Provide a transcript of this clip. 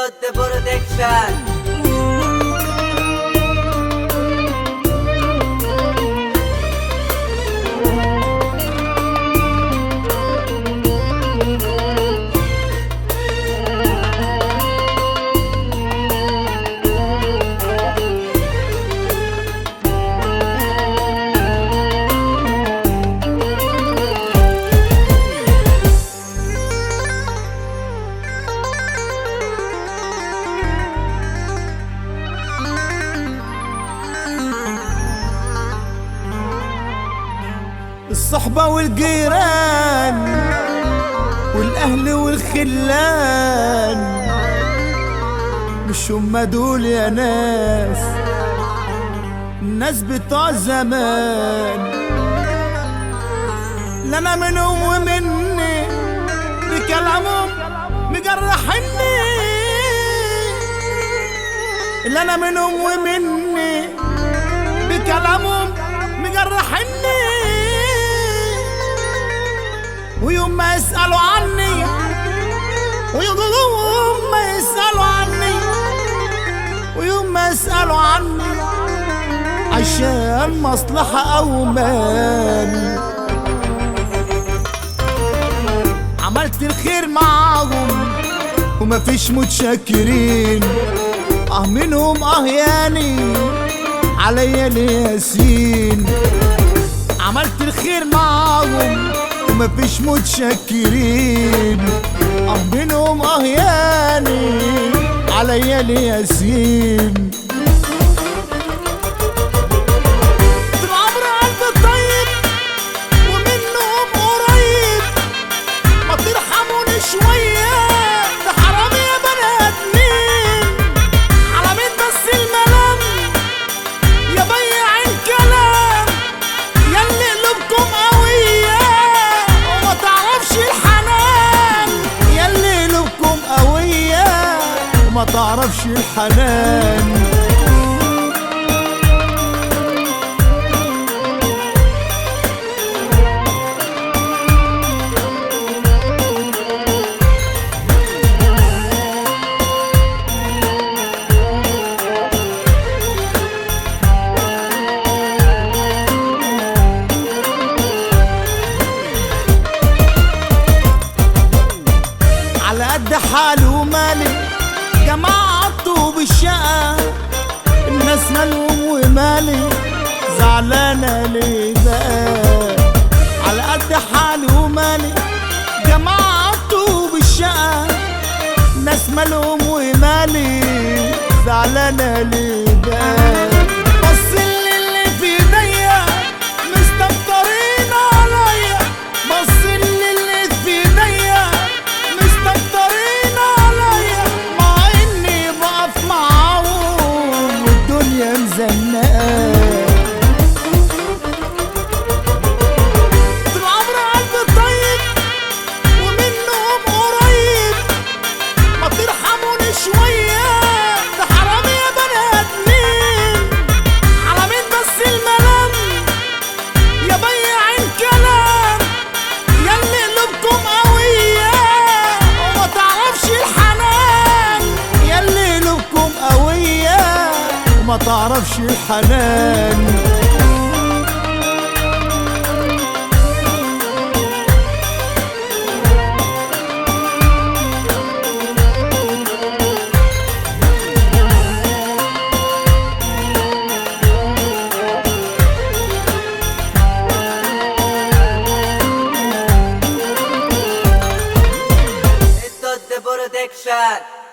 the protection. الصحبة والجيران والأهل والخلان مش هما دول يا ناس، الناس بتوع زمان. لا أنا منهم ومني بكلامهم مجرحني، لا أنا منهم ومني بكلامهم مجرحني. ويوم ما يسألوا عني ويوم ما يسألوا عني ويوم ما يسألوا عني عشان مصلحة أو مال. عملت الخير معاهم وما فيش متشكرين، منهم ياني عليا ليه ياسين. عملت الخير معاهم مفيش متشكرين، منهم ياني عليا ليه ياسين. طول عمري قلبي طيب ومنهم قريب، ما ترحموني شوية ده حرام يا بني آدمين. على مين بس الملام يا بياع الكلام، ياللي قلوبكم قوية ما تعرفش الحنان. على قد حالي ومالي جماعته بالشقة، الناس مالهم ومالي زعلانة ليه بقى. على قد حالي ومالي جماعته بالشقة، الناس مالهم ومالي زعلانة ليه بقى. بص اللي في ايديا مستكترين عليا، بص اللي في ايديا مستكترين عليا، مزنقة. طول عمري قلبي طيب ومنهم قريب، ما ترحموني شوية ده حرام يا بني آدمين. على مين بس الملام يا بياع الكلام، ياللي قلوبكم قوية وما تعرفش الحنان، ياللي قلوبكم قوية ما تعرفش الحنان. It's the protection.